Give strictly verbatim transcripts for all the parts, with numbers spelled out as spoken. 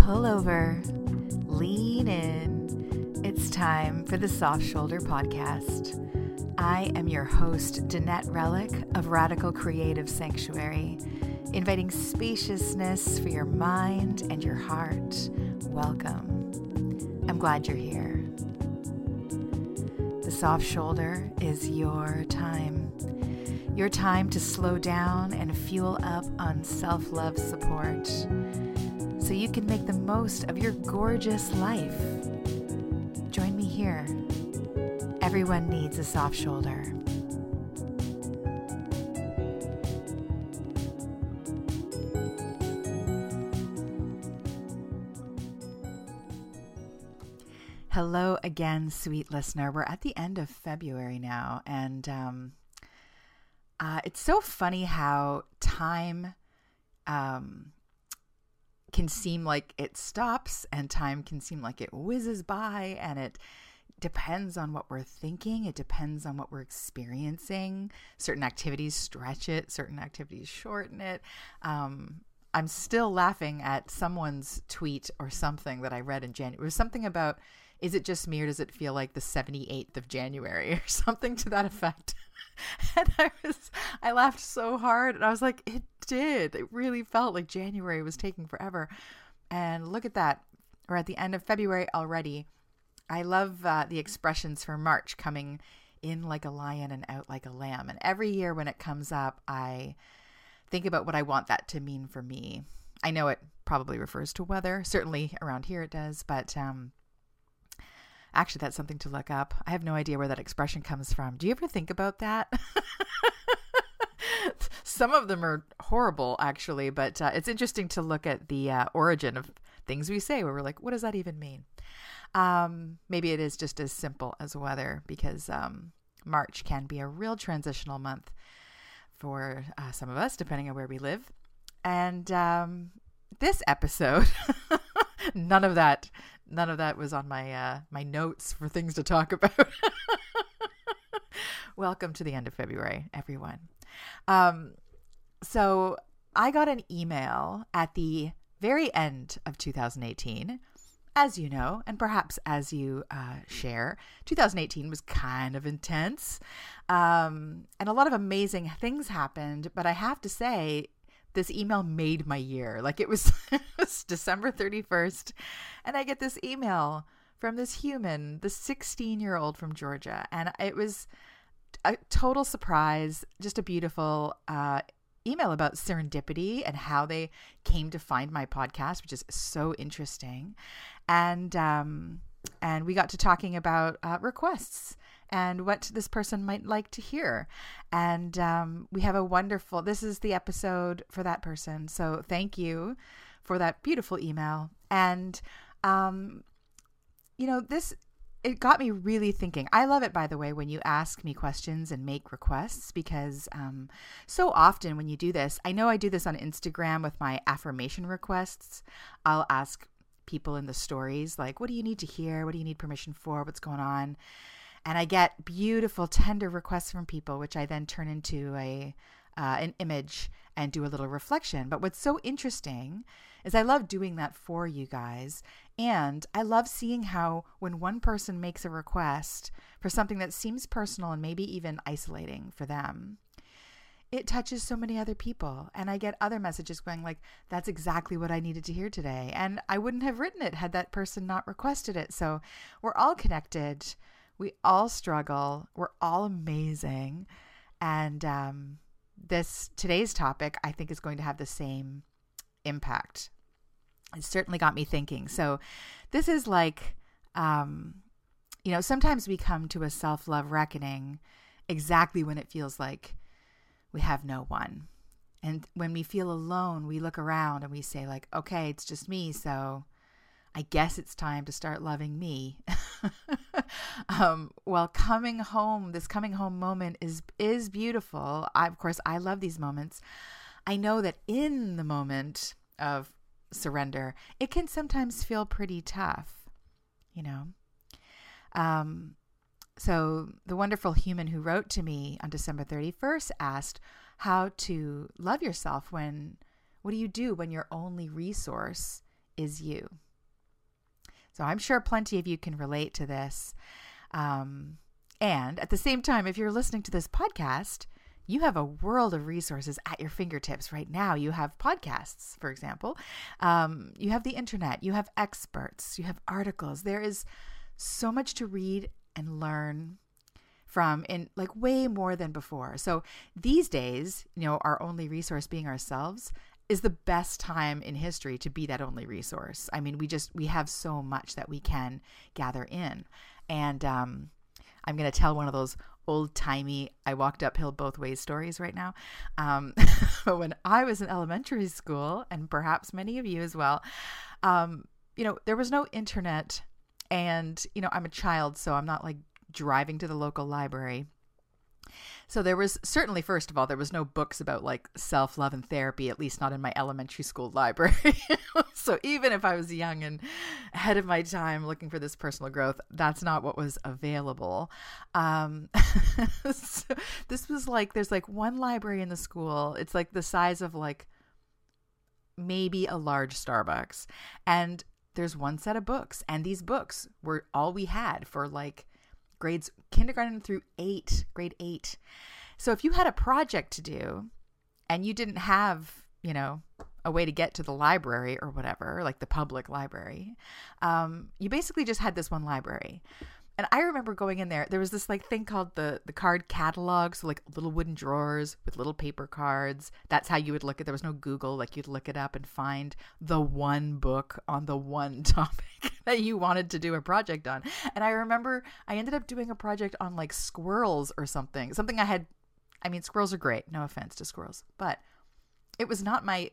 Pull over, lean in. It's time for the Soft Shoulder Podcast. I am your host, Danette Relic of Radical Creative Sanctuary, inviting spaciousness for your mind and your heart. Welcome. I'm glad you're here. The Soft Shoulder is your time. Your time to slow down and fuel up on self-love support so you can make the most of your gorgeous life. Join me here. Everyone needs a soft shoulder. Hello again, sweet listener. We're at the end of February now, and um, uh, it's so funny how time um, can seem like it stops, and time can seem like it whizzes by, and it depends on what we're thinking. It depends on what we're experiencing. Certain activities stretch it, certain activities shorten it. Um, I'm still laughing at someone's tweet or something that I read in January. It was something about, is it just me or does it feel like the seventy-eighth of January or something to that effect? And I was, I laughed so hard, and I was like, it did. It really felt like January was taking forever. And look at that. We're at the end of February already. I love uh, the expressions for March, coming in like a lion and out like a lamb. And every year when it comes up, I think about what I want that to mean for me. I know it probably refers to weather. Certainly around here it does. But um, actually, that's something to look up. I have no idea where that expression comes from. Do you ever think about that? Some of them are horrible, actually, but uh, it's interesting to look at the uh, origin of things we say where we're like, what does that even mean? Um, maybe it is just as simple as weather, because um, March can be a real transitional month for uh, some of us, depending on where we live. And um, this episode, none of that, none of that was on my uh, my notes for things to talk about. Welcome to the end of February, everyone. Um, so I got an email at the very end of two thousand eighteen. As you know, and perhaps as you uh, share, two thousand eighteen was kind of intense, um, and a lot of amazing things happened. But I have to say, this email made my year. Like it was, it was December thirty-first, and I get this email from this human, the sixteen-year-old from Georgia, and it was a total surprise, just a beautiful uh, email about serendipity and how they came to find my podcast, which is so interesting. And um, and we got to talking about uh, requests and what this person might like to hear. And um, we have a wonderful, this is the episode for that person. So thank you for that beautiful email. And, um, you know, this, it got me really thinking. I love it, by the way, when you ask me questions and make requests, because um, so often when you do this, I know I do this on Instagram with my affirmation requests. I'll ask people in the stories, like, what do you need to hear? What do you need permission for? What's going on? And I get beautiful, tender requests from people, which I then turn into a uh, an image and do a little reflection. But what's so interesting is I love doing that for you guys. And I love seeing how when one person makes a request for something that seems personal and maybe even isolating for them, it touches so many other people. And I get other messages going like, that's exactly what I needed to hear today. And I wouldn't have written it had that person not requested it. So we're all connected. We all struggle. We're all amazing. And um, this today's topic, I think, is going to have the same impact. It certainly got me thinking. So this is like, um, you know, sometimes we come to a self-love reckoning exactly when it feels like we have no one. And when we feel alone, we look around and we say like, okay, it's just me. So I guess it's time to start loving me. um, well, coming home, this coming home moment is, is beautiful. I, of course, I love these moments. I know that in the moment of surrender, it can sometimes feel pretty tough, you know? Um, so the wonderful human who wrote to me on December thirty-first asked how to love yourself when, what do you do when your only resource is you. So I'm sure plenty of you can relate to this. Um, and at the same time, if you're listening to this podcast, you have a world of resources at your fingertips right now. You have podcasts, for example. Um, you have the internet. You have experts. You have articles. There is so much to read and learn from, in like way more than before. So these days, you know, our only resource being ourselves is the best time in history to be that only resource. I mean, we just, we have so much that we can gather in. And um, I'm going to tell one of those old-timey, I walked uphill both ways stories right now. Um, but when I was in elementary school, and perhaps many of you as well, um, you know, there was no internet. And, you know, I'm a child, so I'm not like driving to the local library. So there was certainly, first of all, there was no books about like self-love and therapy, at least not in my elementary school library. So even if I was young and ahead of my time looking for this personal growth, that's not what was available. Um, so this was like, there's like one library in the school. It's like the size of like maybe a large Starbucks. And there's one set of books. And these books were all we had for like grades kindergarten through eight, grade eight. So if you had a project to do and you didn't have, you know, a way to get to the library or whatever, like the public library, um, you basically just had this one library. And I remember going in there, there was this like thing called the, the card catalog. So like little wooden drawers with little paper cards. That's how you would look at, there was no Google, like you'd look it up and find the one book on the one topic that you wanted to do a project on. And I remember I ended up doing a project on like squirrels or something, something I had, I mean, squirrels are great. No offense to squirrels, but it was not my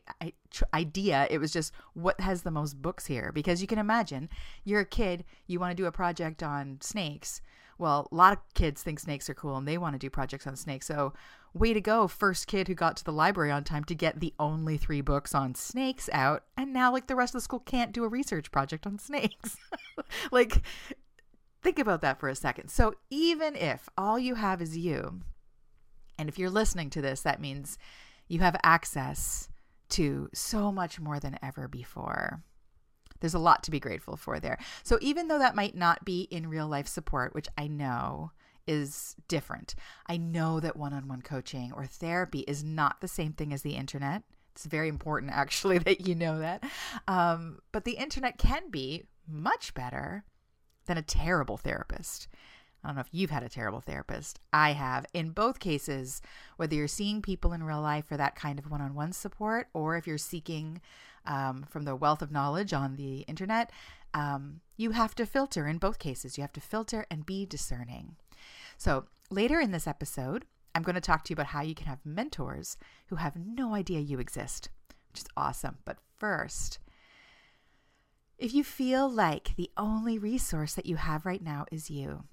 idea. It was just what has the most books here, because you can imagine you're a kid, you want to do a project on snakes. Well, a lot of kids think snakes are cool and they want to do projects on snakes. So way to go, first kid who got to the library on time to get the only three books on snakes out. And now like the rest of the school can't do a research project on snakes. Like, think about that for a second. So even if all you have is you, and if you're listening to this, that means you have access to so much more than ever before. There's a lot to be grateful for there. So even though that might not be in real life support, which I know is different, I know that one-on-one coaching or therapy is not the same thing as the internet. It's very important actually that you know that. Um, but the internet can be much better than a terrible therapist. I don't know if you've had a terrible therapist. I have. In both cases, whether you're seeing people in real life for that kind of one-on-one support, or if you're seeking um, from the wealth of knowledge on the internet, um, you have to filter in both cases. You have to filter and be discerning. So later in this episode, I'm going to talk to you about how you can have mentors who have no idea you exist, which is awesome. But first, if you feel like the only resource that you have right now is you,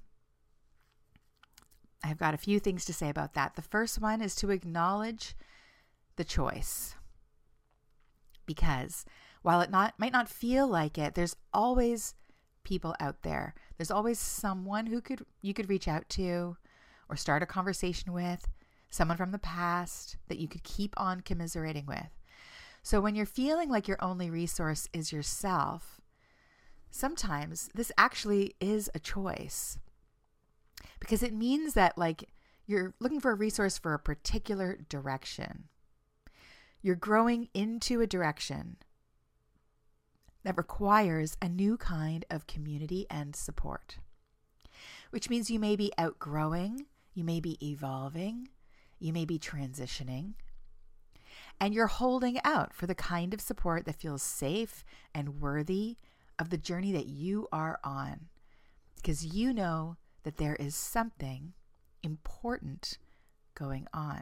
I've got a few things to say about that. The first one is to acknowledge the choice. Because while it not might not feel like it, there's always people out there. There's always someone who could you could reach out to or start a conversation with, someone from the past that you could keep on commiserating with. So when you're feeling like your only resource is yourself, sometimes this actually is a choice. Because it means that like you're looking for a resource for a particular direction. You're growing into a direction that requires a new kind of community and support, which means you may be outgrowing, you may be evolving, you may be transitioning, and you're holding out for the kind of support that feels safe and worthy of the journey that you are on, because you know that there is something important going on.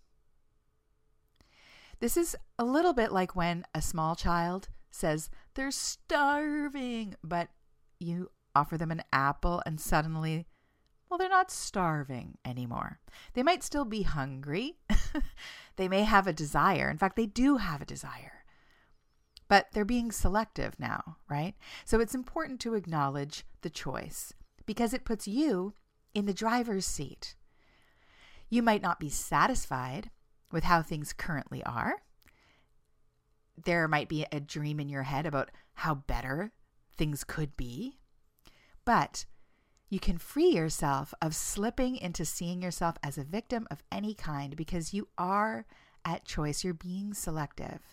This is a little bit like when a small child says they're starving, but you offer them an apple and suddenly, well, they're not starving anymore. They might still be hungry. They may have a desire. In fact, they do have a desire, but they're being selective now, right? So it's important to acknowledge the choice, because it puts you in the driver's seat. You might not be satisfied with how things currently are, there might be a dream in your head about how better things could be, but you can free yourself of slipping into seeing yourself as a victim of any kind, because you are at choice. You're being selective.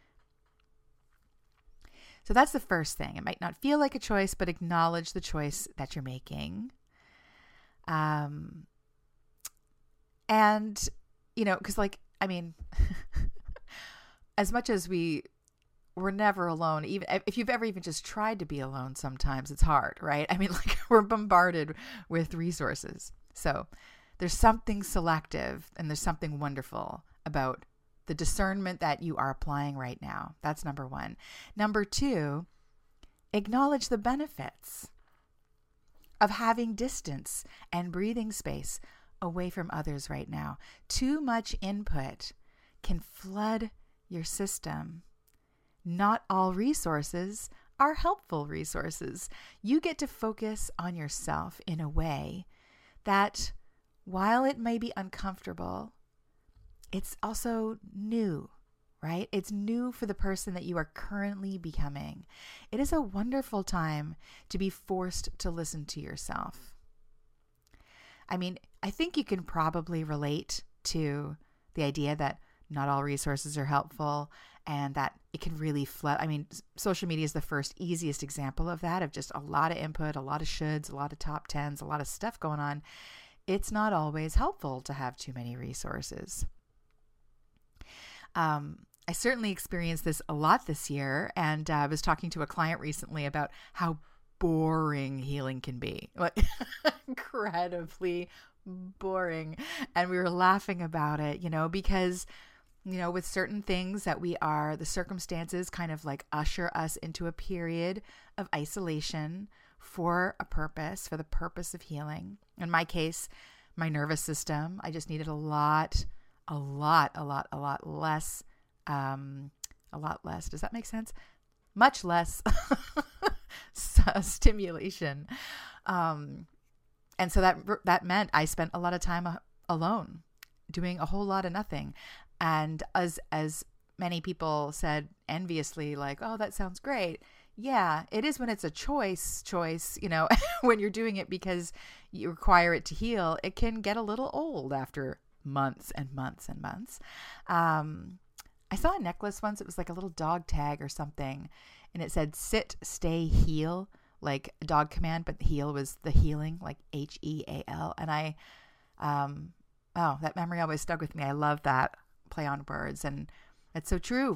So that's the first thing. It might not feel like a choice, but acknowledge the choice that you're making. Um, and, you know, because like, I mean, as much as we we're never alone, even if you've ever even just tried to be alone, sometimes it's hard, right? I mean, like, we're bombarded with resources. So there's something selective and there's something wonderful about the discernment that you are applying right now. That's number one. Number two, acknowledge the benefits of having distance and breathing space away from others right now. Too much input can flood your system. Not all resources are helpful resources. You get to focus on yourself in a way that, while it may be uncomfortable, it's also new, right? It's new for the person that you are currently becoming. It is a wonderful time to be forced to listen to yourself. I mean, I think you can probably relate to the idea that not all resources are helpful and that it can really flood. I mean, social media is the first easiest example of that, of just a lot of input, a lot of shoulds, a lot of top tens, a lot of stuff going on. It's not always helpful to have too many resources. Um, I certainly experienced this a lot this year, and uh, I was talking to a client recently about how boring healing can be, like incredibly boring. And we were laughing about it, you know, because, you know, with certain things that we are, the circumstances kind of like usher us into a period of isolation for a purpose, for the purpose of healing. In my case, my nervous system, I just needed a lot, a lot, a lot, a lot less, um, a lot less. Does that make sense? Much less stimulation. Um, and so that, that meant I spent a lot of time alone doing a whole lot of nothing. And as, as many people said enviously, like, oh, that sounds great. Yeah, it is when it's a choice, choice, you know, when you're doing it because you require it to heal, it can get a little old after months and months and months. Um, I saw a necklace once. It was like a little dog tag or something. And it said, sit, stay, heal, like a dog command, but heal was the healing, like H E A L. And I, um, oh, that memory always stuck with me. I love that play on words. And it's so true.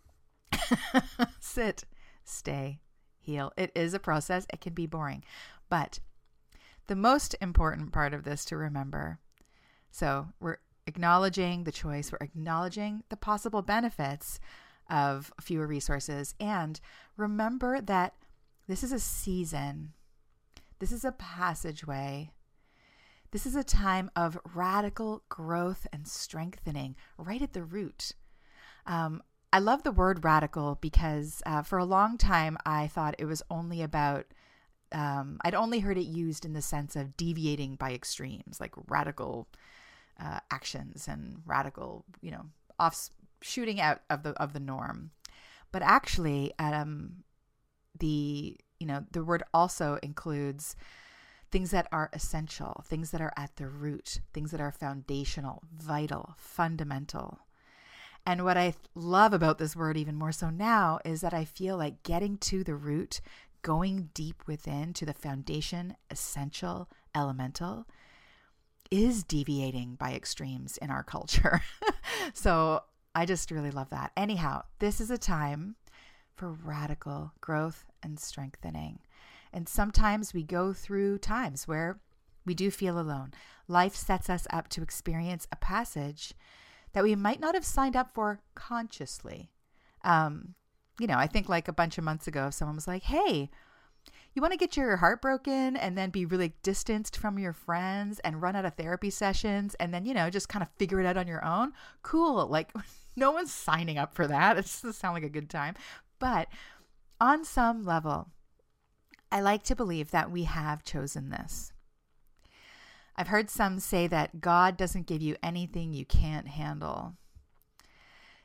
Sit, stay, heal. It is a process. It can be boring. But the most important part of this to remember, so we're acknowledging the choice, we're acknowledging the possible benefits of fewer resources, and remember that this is a season. This is a passageway. This is a time of radical growth and strengthening right at the root. Um, I love the word radical because uh, for a long time, I thought it was only about, um, I'd only heard it used in the sense of deviating by extremes, like radical uh, actions and radical, you know, off shooting out of the, of the norm. But actually, um, the, you know, the word also includes things that are essential, things that are at the root, things that are foundational, vital, fundamental. And what I love about this word even more so now is that I feel like getting to the root, going deep within to the foundation, essential, elemental, is deviating by extremes in our culture. So I just really love that. Anyhow, this is a time for radical growth and strengthening. And sometimes we go through times where we do feel alone. Life sets us up to experience a passage that we might not have signed up for consciously. Um, you know, I think like a bunch of months ago, someone was like, hey, you want to get your heart broken and then be really distanced from your friends and run out of therapy sessions and then, you know, just kind of figure it out on your own? Cool. Like no one's signing up for that. It doesn't sound like a good time. But on some level, I like to believe that we have chosen this. I've heard some say that God doesn't give you anything you can't handle.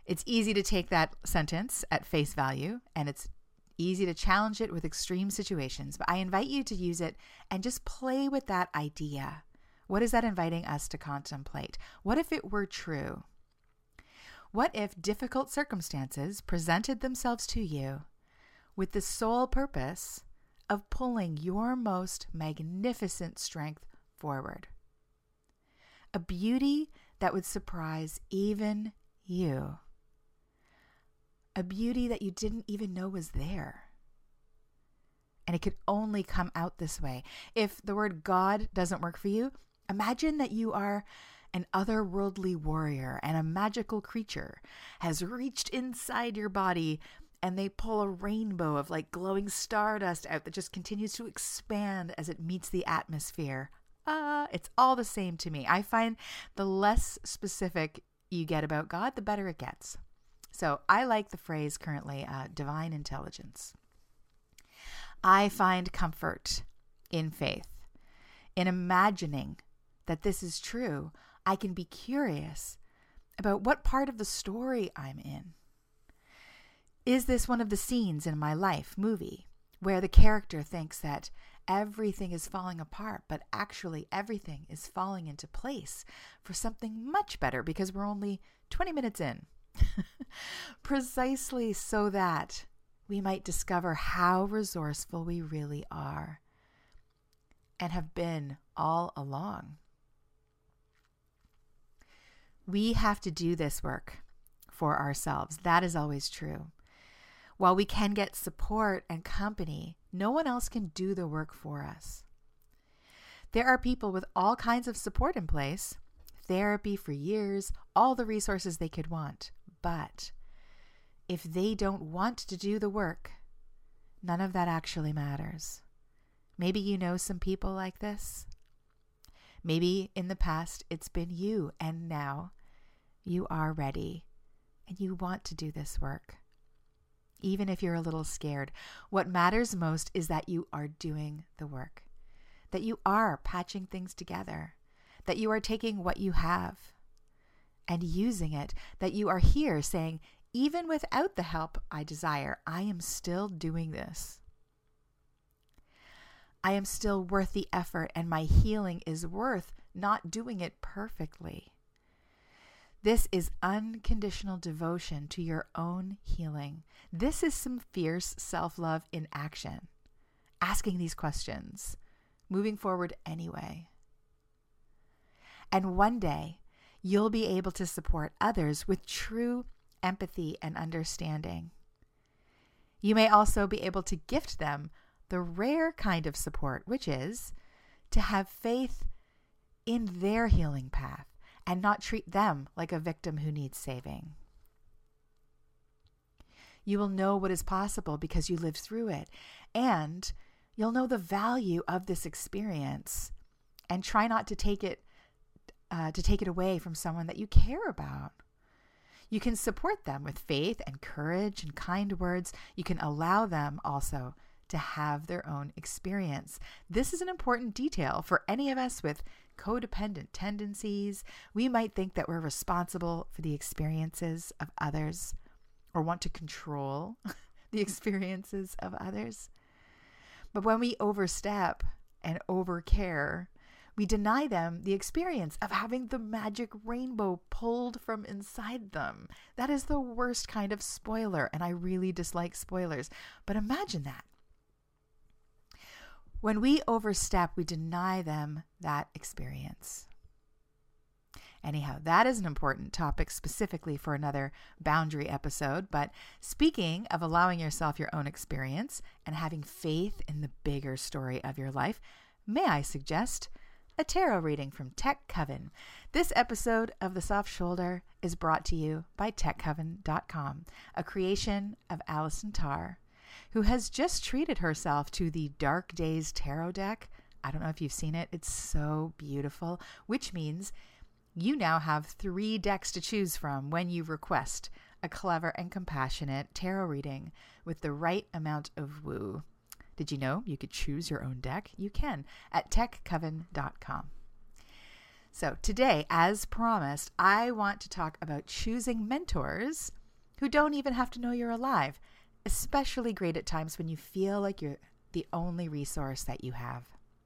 It's easy to take that sentence at face value, and it's easy to challenge it with extreme situations, but I invite you to use it and just play with that idea. What is that inviting us to contemplate? What if it were true? What if difficult circumstances presented themselves to you with the sole purpose of pulling your most magnificent strength forward? A beauty that would surprise even you. A beauty that you didn't even know was there. And it could only come out this way. If the word God doesn't work for you, imagine that you are an otherworldly warrior and a magical creature has reached inside your body and they pull a rainbow of like glowing stardust out that just continues to expand as it meets the atmosphere. Uh, it's all the same to me. I find the less specific you get about God, the better it gets. So I like the phrase currently, uh, divine intelligence. I find comfort in faith, in imagining that this is true. I can be curious about what part of the story I'm in. Is this one of the scenes in my life movie where the character thinks that everything is falling apart, but actually everything is falling into place for something much better because we're only twenty minutes in? Precisely so that we might discover how resourceful we really are and have been all along. We have to do this work for ourselves. That is always true. While we can get support and company, no one else can do the work for us. There are people with all kinds of support in place, therapy for years, all the resources they could want. But if they don't want to do the work, none of that actually matters. Maybe you know some people like this. Maybe in the past it's been you, and now you are ready and you want to do this work. Even if you're a little scared, what matters most is that you are doing the work, that you are patching things together, that you are taking what you have and using it, that you are here saying, even without the help I desire, I am still doing this. I am still worth the effort, and my healing is worth not doing it perfectly. This is unconditional devotion to your own healing. This is some fierce self-love in action. Asking these questions, moving forward anyway. And one day, you'll be able to support others with true empathy and understanding. You may also be able to gift them the rare kind of support, which is to have faith in their healing path and not treat them like a victim who needs saving. You will know what is possible because you lived through it, and you'll know the value of this experience and try not to take it Uh, to take it away from someone that you care about. You can support them with faith and courage and kind words. You can allow them also to have their own experience. This is an important detail for any of us with codependent tendencies. We might think that we're responsible for the experiences of others or want to control the experiences of others. But when we overstep and overcare, we deny them the experience of having the magic rainbow pulled from inside them. That is the worst kind of spoiler, and I really dislike spoilers. But imagine that. When we overstep, we deny them that experience. Anyhow, that is an important topic specifically for another boundary episode. But speaking of allowing yourself your own experience and having faith in the bigger story of your life, may I suggest a tarot reading from Tech Coven. This episode of The Soft Shoulder is brought to you by tech coven dot com, a creation of Alison Tarr, who has just treated herself to the Dark Days Tarot deck. I don't know if you've seen it. It's so beautiful, which means you now have three decks to choose from when you request a clever and compassionate tarot reading with the right amount of woo. Did you know you could choose your own deck? You can at tech coven dot com. So today, as promised, I want to talk about choosing mentors who don't even have to know you're alive. Especially great at times when you feel like you're the only resource that you have.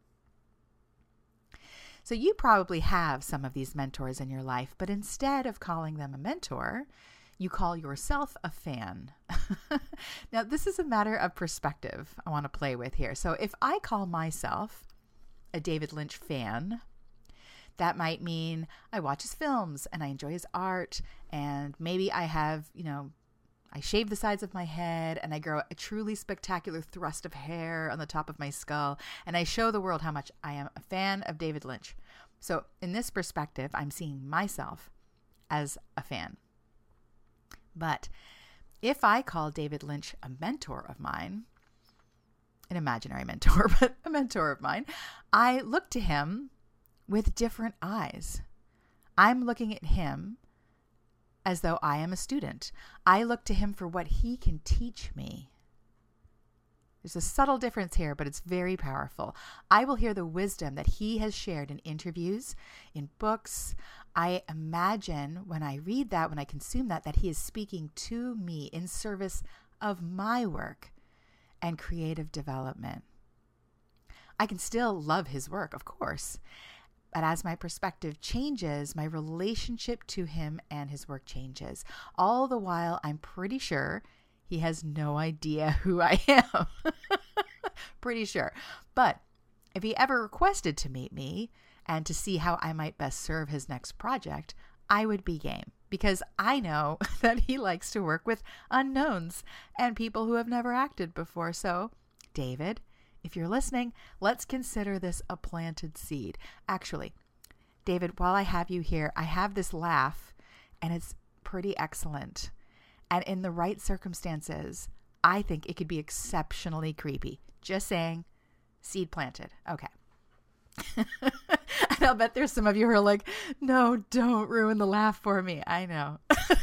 So you probably have some of these mentors in your life, but instead of calling them a mentor, you call yourself a fan. Now, this is a matter of perspective I want to play with here. So if I call myself a David Lynch fan, that might mean I watch his films and I enjoy his art, and maybe I have, you know, I shave the sides of my head and I grow a truly spectacular thrust of hair on the top of my skull, and I show the world how much I am a fan of David Lynch. So in this perspective, I'm seeing myself as a fan. But if I call David Lynch a mentor of mine, an imaginary mentor, but a mentor of mine, I look to him with different eyes. I'm looking at him as though I am a student. I look to him for what he can teach me. There's a subtle difference here, but it's very powerful. I will hear the wisdom that he has shared in interviews, in books. I imagine when I read that, when I consume that, that he is speaking to me in service of my work and creative development. I can still love his work, of course. But as my perspective changes, my relationship to him and his work changes. All the while, I'm pretty sure he has no idea who I am. Pretty sure. But if he ever requested to meet me and to see how I might best serve his next project, I would be game, because I know that he likes to work with unknowns and people who have never acted before. So, David, if you're listening, let's consider this a planted seed. Actually, David, while I have you here, I have this laugh and it's pretty excellent. And in the right circumstances, I think it could be exceptionally creepy. Just saying, seed planted. Okay. And I'll bet there's some of you who are like, no, don't ruin the laugh for me. I know.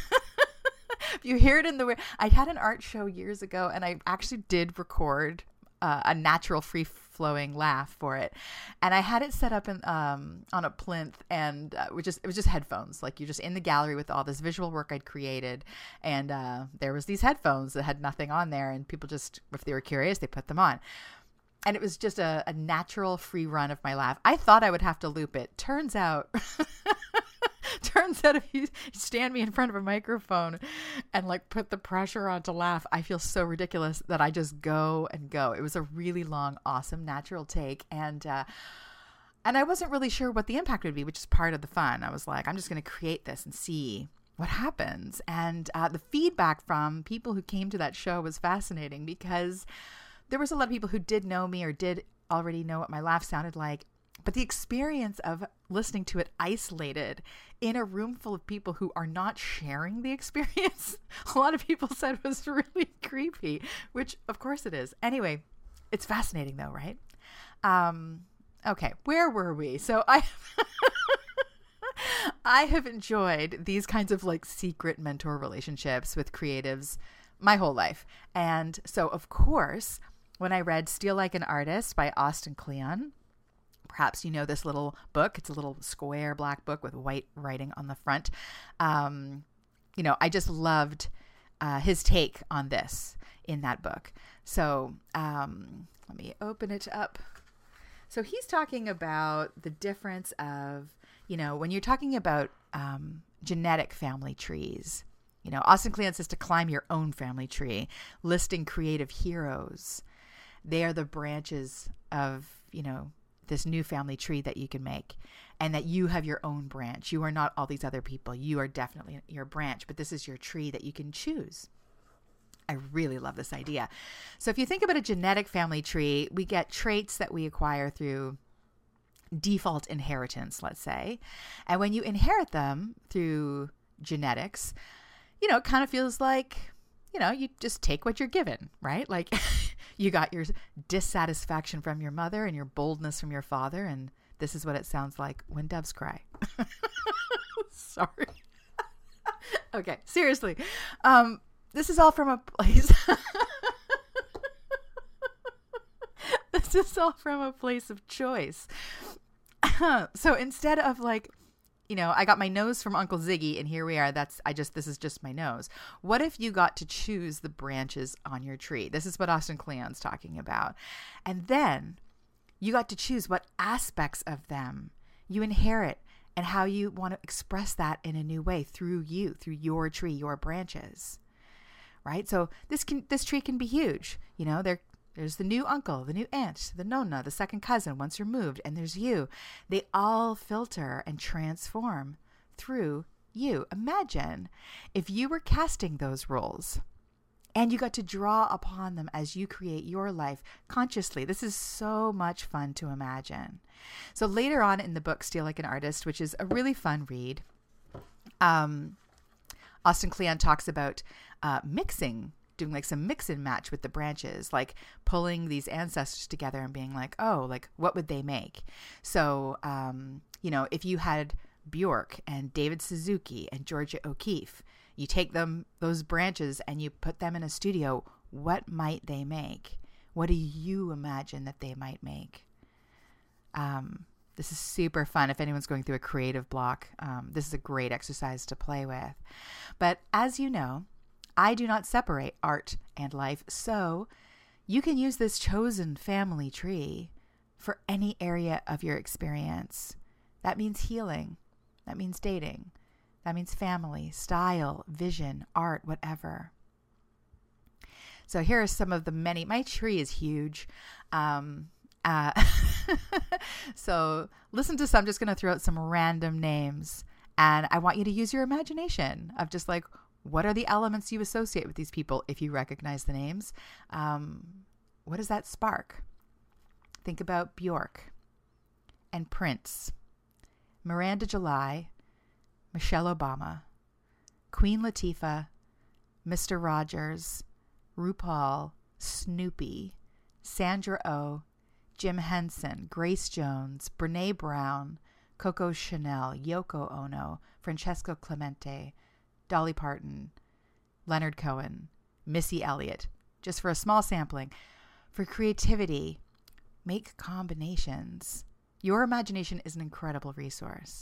If you hear it in the way, I had an art show years ago and I actually did record Uh, a natural free-flowing laugh for it, and I had it set up in um, on a plinth, and uh, which is it was just headphones. Like, you're just in the gallery with all this visual work I'd created, and uh, there was these headphones that had nothing on there, and people just, if they were curious, they put them on, and it was just a, a natural free run of my laugh. I thought I would have to loop it. Turns out. Turns out if you stand me in front of a microphone and like put the pressure on to laugh, I feel so ridiculous that I just go and go. It was a really long, awesome, natural take. And, uh, and I wasn't really sure what the impact would be, which is part of the fun. I was like, I'm just going to create this and see what happens. And uh, the feedback from people who came to that show was fascinating, because there was a lot of people who did know me or did already know what my laugh sounded like. But the experience of listening to it isolated in a room full of people who are not sharing the experience, a lot of people said was really creepy, which of course it is. Anyway, it's fascinating though, right? Um, okay, where were we? So I, I have enjoyed these kinds of like secret mentor relationships with creatives my whole life. And so of course, when I read Steal Like an Artist by Austin Kleon, perhaps you know this little book. It's a little square black book with white writing on the front. Um, you know, I just loved uh, his take on this in that book. So um, let me open it up. So he's talking about the difference of, you know, when you're talking about um, genetic family trees, you know, Austin Kleon says to climb your own family tree, listing creative heroes. They are the branches of, you know, this new family tree that you can make, and that you have your own branch. You are not all these other people. You are definitely your branch, but this is your tree that you can choose. I really love this idea. So if you think about a genetic family tree, we get traits that we acquire through default inheritance, let's say. And when you inherit them through genetics, you know, it kind of feels like, you know, you just take what you're given, right? Like you got your dissatisfaction from your mother and your boldness from your father. And this is what it sounds like when doves cry. Sorry. Okay, seriously. Um, this is all from a place. This is all from a place of choice. So instead of like, you know, I got my nose from Uncle Ziggy, and here we are. That's, I just, this is just my nose. What if you got to choose the branches on your tree? This is what Austin Kleon's talking about. And then you got to choose what aspects of them you inherit and how you want to express that in a new way through you, through your tree, your branches, right? So this can, this tree can be huge. You know, there, there's the new uncle, the new aunt, the nonna, the second cousin once removed, and there's you. They all filter and transform through you. Imagine if you were casting those roles and you got to draw upon them as you create your life consciously. This is so much fun to imagine. So later on in the book, Steal Like an Artist, which is a really fun read, um, Austin Kleon talks about uh, mixing doing like some mix and match with the branches, like pulling these ancestors together and being like, oh, like what would they make? So, um, you know, if you had Bjork and David Suzuki and Georgia O'Keeffe, you take them, those branches, and you put them in a studio, what might they make? What do you imagine that they might make? Um, this is super fun. If anyone's going through a creative block, um, this is a great exercise to play with. But as you know, I do not separate art and life, so you can use this chosen family tree for any area of your experience. That means healing. That means dating. That means family, style, vision, art, whatever. So here are some of the many. My tree is huge. Um, uh, so listen to some. I'm just going to throw out some random names. And I want you to use your imagination of just like, what are the elements you associate with these people if you recognize the names? Um, what does that spark? Think about Bjork and Prince, Miranda July, Michelle Obama, Queen Latifah, Mister Rogers, RuPaul, Snoopy, Sandra Oh, Jim Henson, Grace Jones, Brene Brown, Coco Chanel, Yoko Ono, Francesco Clemente, Dolly Parton, Leonard Cohen, Missy Elliott, just for a small sampling. For creativity, make combinations. Your imagination is an incredible resource.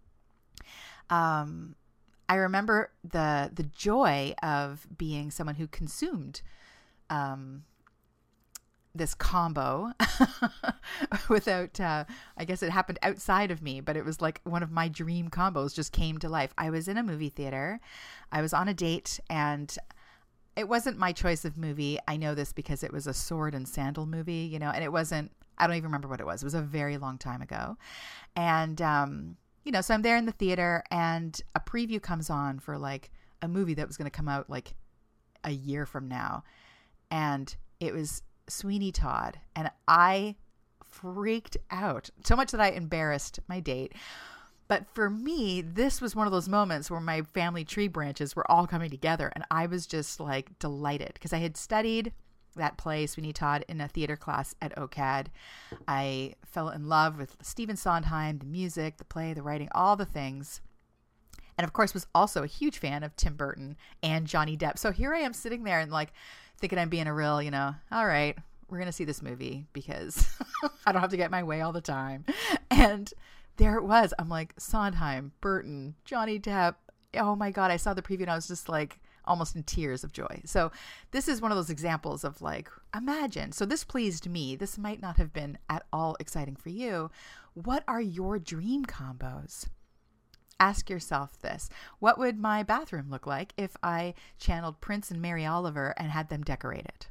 Um, I remember the the joy of being someone who consumed um, this combo without, uh, I guess it happened outside of me, but it was like one of my dream combos just came to life. I was in a movie theater. I was on a date, and it wasn't my choice of movie. I know this because it was a sword and sandal movie, you know, and it wasn't, I don't even remember what it was. It was a very long time ago. And, um, you know, so I'm there in the theater, and a preview comes on for like a movie that was going to come out like a year from now. And it was Sweeney Todd, and I freaked out so much that I embarrassed my date. But for me, this was one of those moments where my family tree branches were all coming together, and I was just like delighted because I had studied that play, Sweeney Todd, in a theater class at O C A D. I fell in love with Stephen Sondheim, the music, the play, the writing, all the things. And of course was also a huge fan of Tim Burton and Johnny Depp. So here I am sitting there and like thinking I'm being a real, you know, all right, we're going to see this movie because I don't have to get my way all the time. And there it was. I'm like, Sondheim, Burton, Johnny Depp. Oh my God. I saw the preview and I was just like almost in tears of joy. So this is one of those examples of like, imagine. So this pleased me. This might not have been at all exciting for you. What are your dream combos? Ask yourself this. What would my bathroom look like if I channeled Prince and Mary Oliver and had them decorate it?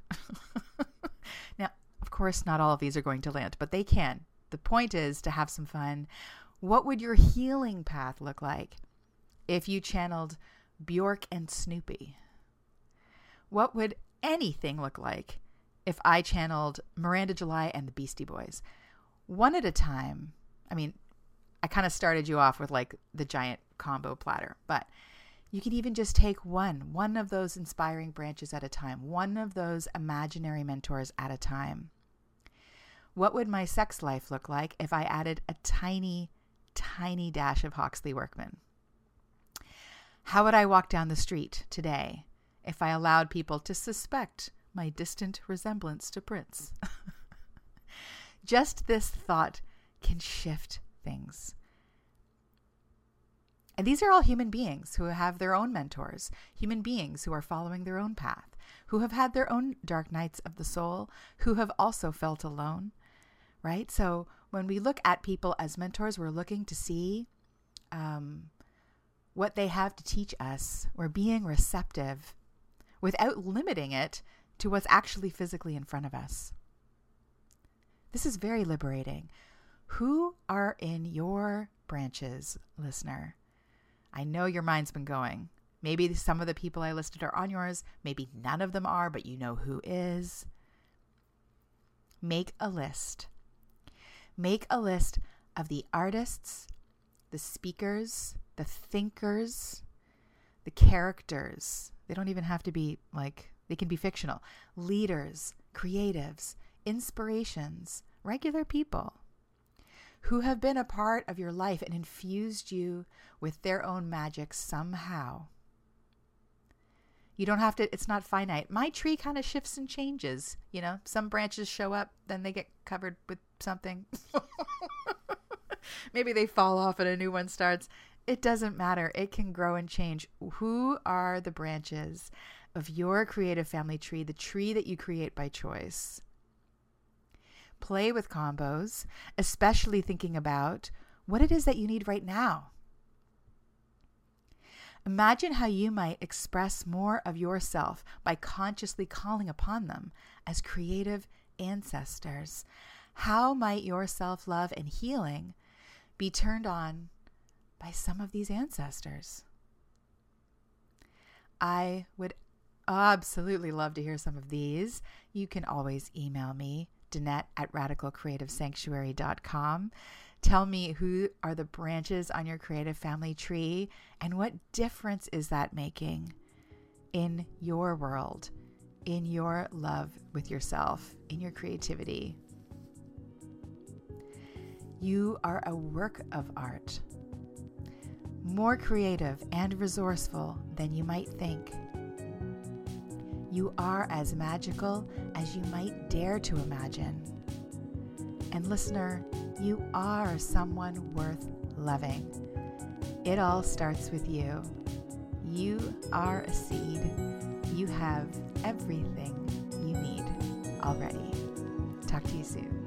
Now, of course, not all of these are going to land, but they can. The point is to have some fun. What would your healing path look like if you channeled Bjork and Snoopy? What would anything look like if I channeled Miranda July and the Beastie Boys? One at a time. I mean, I kind of started you off with like the giant combo platter, but you can even just take one, one of those inspiring branches at a time, one of those imaginary mentors at a time. What would my sex life look like if I added a tiny, tiny dash of Hawksley Workman? How would I walk down the street today if I allowed people to suspect my distant resemblance to Prince? Just this thought can shift things. And these are all human beings who have their own mentors, human beings who are following their own path, who have had their own dark nights of the soul, who have also felt alone, right? So when we look at people as mentors, we're looking to see um, what they have to teach us. We're being receptive without limiting it to what's actually physically in front of us. This is very liberating. Who are in your branches, listener? I know your mind's been going. Maybe some of the people I listed are on yours. Maybe none of them are, but you know who is. Make a list. Make a list of the artists, the speakers, the thinkers, the characters. They don't even have to be like, they can be fictional. Leaders, creatives, inspirations, regular people who have been a part of your life and infused you with their own magic somehow. You don't have to, it's not finite. My tree kind of shifts and changes. You know, some branches show up, then they get covered with something. Maybe they fall off and a new one starts. It doesn't matter. It can grow and change. Who are the branches of your creative family tree, the tree that you create by choice? Play with combos, especially thinking about what it is that you need right now. Imagine how you might express more of yourself by consciously calling upon them as creative ancestors. How might your self-love and healing be turned on by some of these ancestors? I would absolutely love to hear some of these. You can always email me, Danette at radical creative sanctuary dot com. Tell me who are the branches on your creative family tree and what difference is that making in your world, in your love with yourself, in your creativity. You are a work of art, more creative and resourceful than you might think. You are as magical as you might dare to imagine. And listener, you are someone worth loving. It all starts with you. You are a seed. You have everything you need already. Talk to you soon.